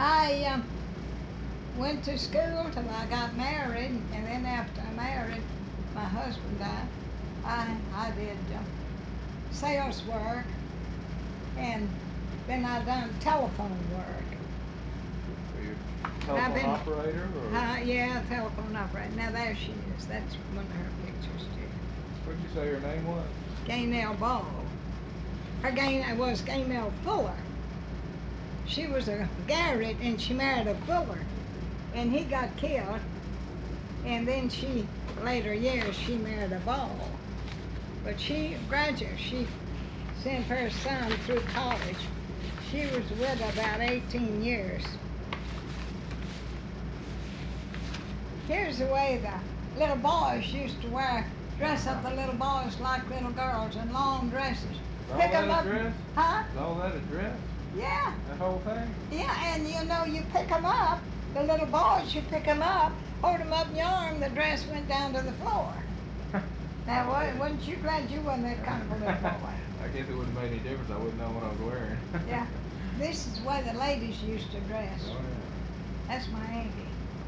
I went to school till I got married, and then after I married, my husband died. I did sales work, and then I done telephone work. Are you a I've telephone been- operator or? Yeah, telephone operator. Now there she is. That's one of her pictures too. What'd you say her name was? Gaynell Ball. Her was Gaynell Fuller. She was a Garrett and she married a Fuller, and he got killed. And then later years, she married a Ball. But she graduated. She sent her son through college. She was with her about 18 years. Here's the way the little boys used to dress up the little boys like little girls in long dresses. Is all Pick that 'em a up. dress? Huh? Is all that a dress? Yeah. That whole thing? Yeah, and you pick 'em up, the little boys, you pick 'em up, hold 'em up in your arm, the dress went down to the floor. Now, wasn't you glad you wasn't that kind of a little boy? I guess it wouldn't make any difference. I wouldn't know what I was wearing. Yeah. This is the way the ladies used to dress. Oh, yeah. That's my auntie.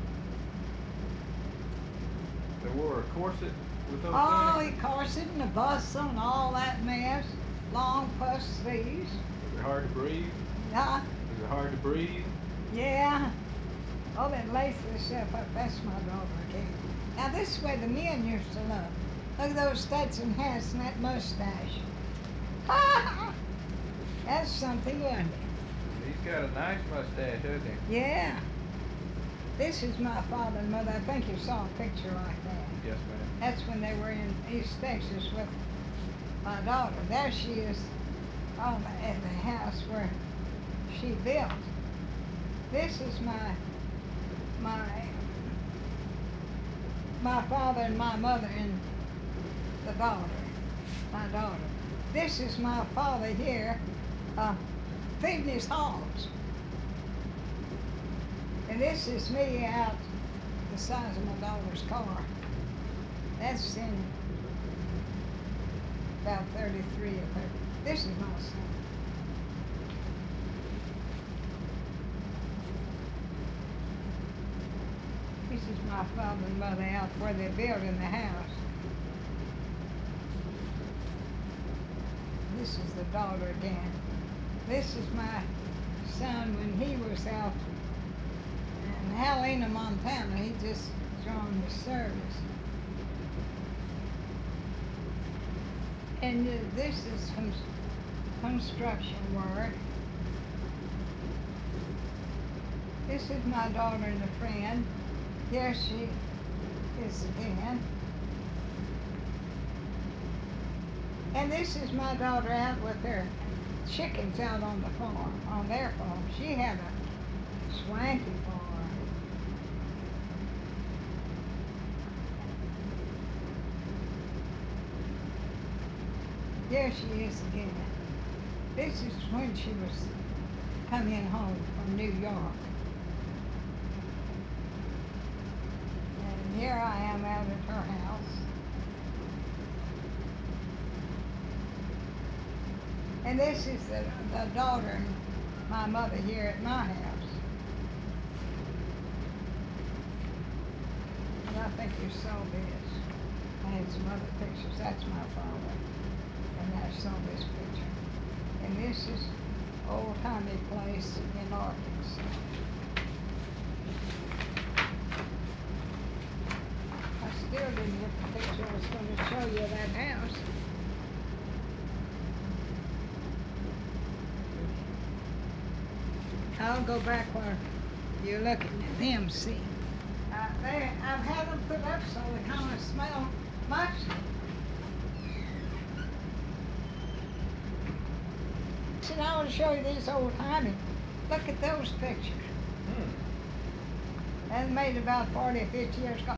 They wore a corset with those Oh, things? the corset and the bustle and all that mess. Long puff sleeves. Is it hard to breathe? Huh? Is it hard to breathe? Yeah. Oh, that lace herself up. That's my daughter, Kate. Now, this is where the men used to look. Look at those Stetson hats and that mustache. That's something, wasn't it? He's got a nice mustache, hasn't he? Yeah. This is my father and mother. I think you saw a picture like that. Yes, ma'am. That's when they were in East Texas with my daughter. There she is at the house where she built. This is my father and my mother and the daughter, my daughter. This is my father here feeding his hogs. And this is me out the size of my daughter's car. That's in about 33 or 30. This is my son. This is my father and mother out where they're building the house. This is the daughter again. This is my son when he was out in Helena, Montana. He just joined the service. And this is construction work. This is my daughter and a friend. Here she is again. And this is my daughter out with her chickens out on the farm, on their farm. She had a swanky farm. There she is again. This is when she was coming home from New York. And here I am out at her house. And this is the daughter and my mother here at my house. And I think you saw this. I had some other pictures. That's my father. And I saw this picture. And this is old-timey place in Arkansas. I still didn't get the picture I was going to show you of that house. I'll go back where you're looking at them, see. I've had them put up so they kind of smell musty. And I want to show you these old-timey. Look at those pictures. That's made about 40 or 50 years ago.